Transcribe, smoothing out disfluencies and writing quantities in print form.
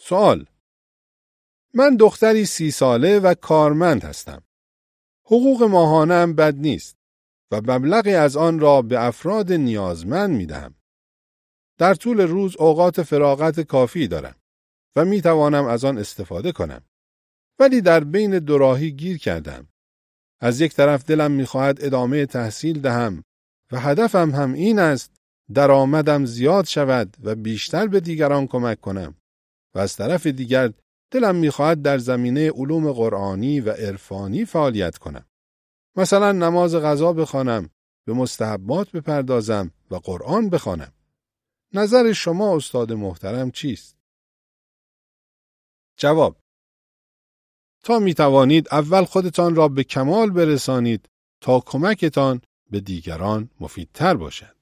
سوال: من دختری 30 ساله و کارمند هستم. حقوق ماهانه‌ام بد نیست و مبلغی از آن را به افراد نیازمند می‌دهم. در طول روز اوقات فراغت کافی دارم و می‌توانم از آن استفاده کنم. ولی در بین دو راهی گیر کردم. از یک طرف دلم می‌خواهد ادامه تحصیل دهم و هدفم هم این است درآمدم زیاد شود و بیشتر به دیگران کمک کنم. و از طرف دیگر دلم می‌خواهد در زمینه علوم قرآنی و عرفانی فعالیت کنم. مثلا نماز قضا بخوانم، به مستحبات بپردازم و قرآن بخوانم. نظر شما استاد محترم چیست؟ جواب: تا می توانید اول خودتان را به کمال برسانید تا کمکتان به دیگران مفیدتر باشد.